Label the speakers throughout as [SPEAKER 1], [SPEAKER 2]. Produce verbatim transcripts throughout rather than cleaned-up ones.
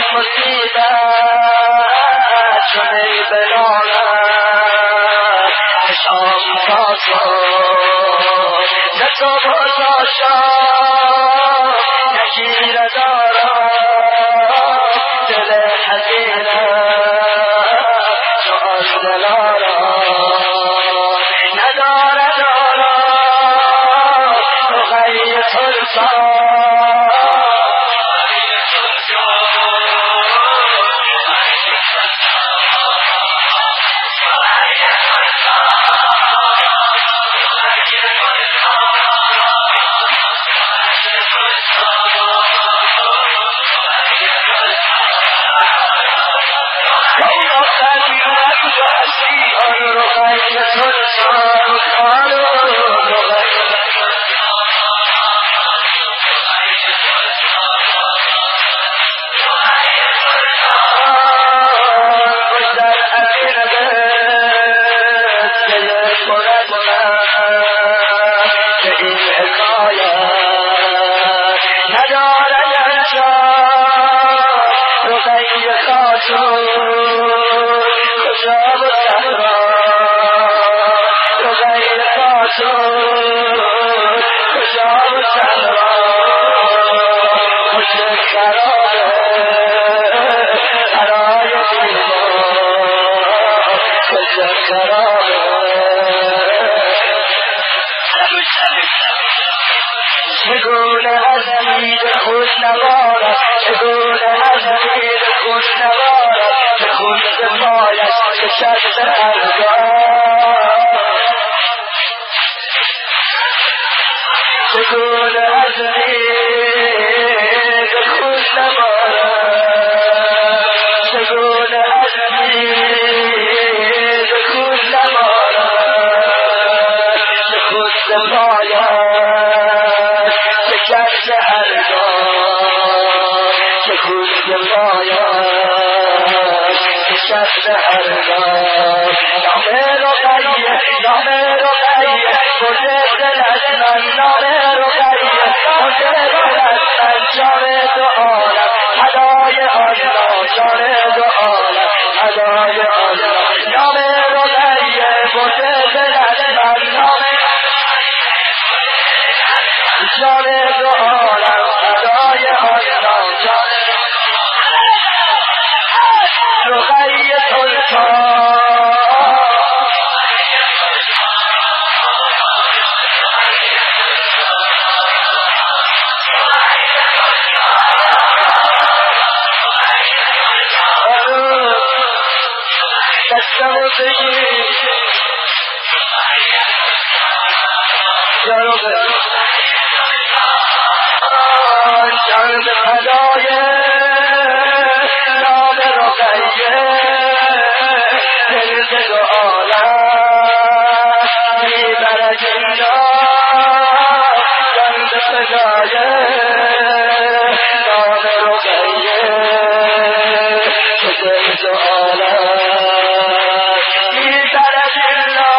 [SPEAKER 1] مصیبت شده بلالت شام تاسو نتو بازاشا نشیر دارا دل حزینه سؤال دلارا نداره دارا رقیه ترسا چگونه از دید خوش نوارد چگونه از دید خوش نوارد به خون سپایش نشسته هرگاه چگونه از دید خوش نوارد چگونه از دید خوش نوارد به خون سپایش نشسته هرگاه که خود باید نشسته هرگاه نام رقیه نام رقیه کجا دل از من نام رقیه کجا دل از من جان دو عالم هدای آشنا جان دو عالم هدای آشنا نام رقیه کجا دل از من نام جان دو عالم هدای آشنا جان رقیه سلطان دستمو بگیر جان به فدای نام رقیه دل دو عالم میبره جینا جان به فدای نام رقیه دل دو عالم میبره جینا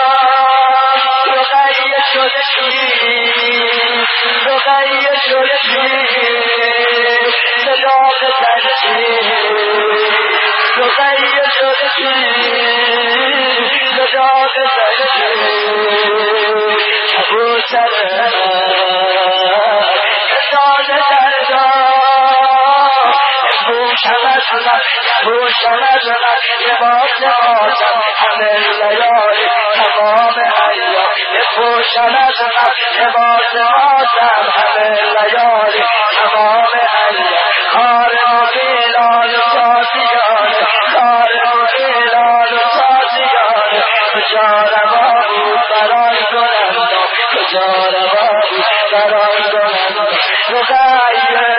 [SPEAKER 1] رقیه شد شیر رقیه شد شیر صداق تنشیر رقیه شد شیر صداق تنشیر ابو سلمت سال دردان شود شود تو شود شود لباس آدم همه لیالی تمام ایام تو شود شود لباس آدم همه لیالی تمام ایام کار و بیلال و سازیانه کار و بیلال و سازیانه کجا روا بود برای کنندم کجا روا بود برای کنندم رقیه